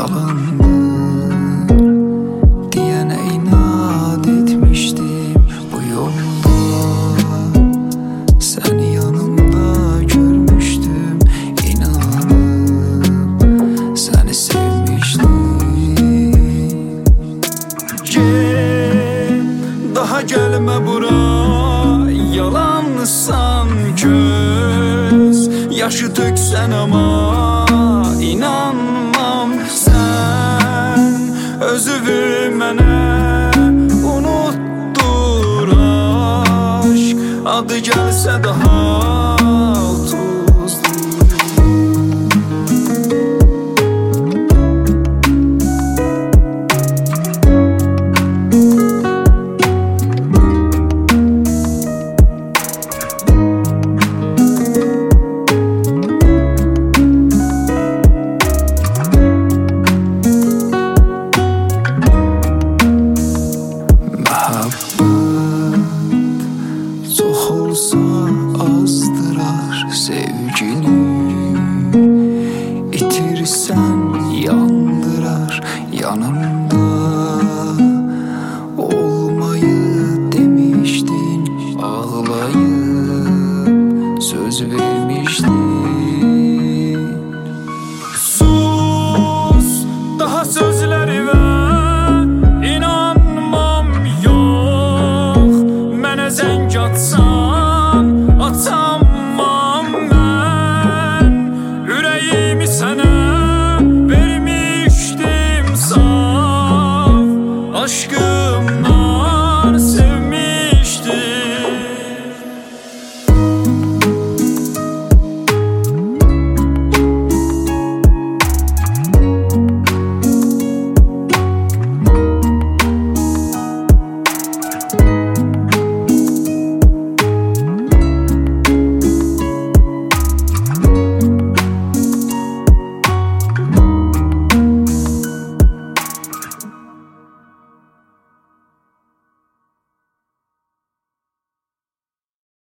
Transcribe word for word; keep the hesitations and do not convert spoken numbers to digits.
yalandır diyene inat etmiştim bu yolda. Seni yanımda görmüştüm, inanıp seni sevmiştim. Gel, daha gelme bura, yalansan köz yaşı töksen ama inanmam. Sen özünü mənə unuttur aşk, adı gəlsə daha tuzlu. Çox olsa azdırar sevgini, itirsən yandırar yanımda.